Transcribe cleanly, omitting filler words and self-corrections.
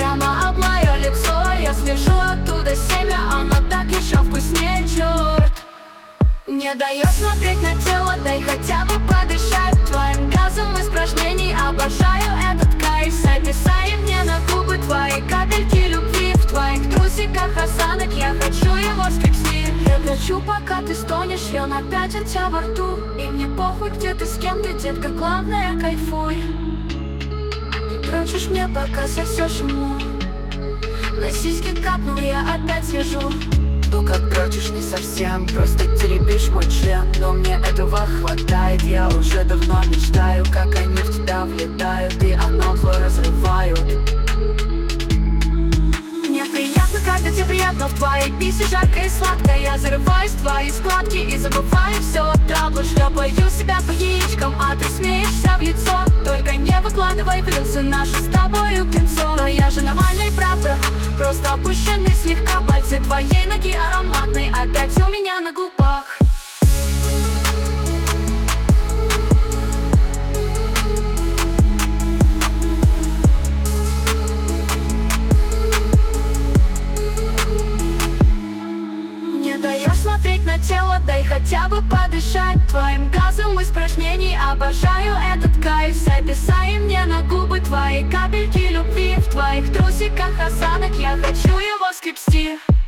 прямо об мое лицо. Я слежу оттуда семя, оно так еще вкуснее, черт. Не даешь смотреть на тело, дай хотя бы подышать твоим газом испражнений. Обожаю этот кайф, записай мне на губы твои капельки любви. В твоих трусиках осанок, я хочу его скрепсти. Я кричу, пока ты стонешь, и он опять от тебя во рту. И мне похуй, где ты, с кем ты, детка, главное кайфуй. Дрочишь мне, пока сосешь ему. На сиськи капнул, я опять свяжу. Ну как дрочишь не совсем, просто теребишь мой член. Но мне этого хватает, я уже давно мечтаю, как они в тебя влетают, и оно твой разрывают. Мне приятно, когда тебе приятно в твоей писе, жарко и сладко. Я зарываюсь в твои складки и забываю все. Траблю, шлепаю себя по яичкам, а ты смеешься в лицо. Только не выкладывай плюсы, наши с тобою кинцо. Но я же нормальный, правда, просто опущенный слегка. Пальцы твоей ноги ароматные, опять у меня на губах. Не даешь смотреть на тело, дай хотя бы подышать твоим газом испражнений. Обожаю этот кайф, записай мне на губы твои капельки любви. В твоих трусиках осанок, я хочу его скрепсти.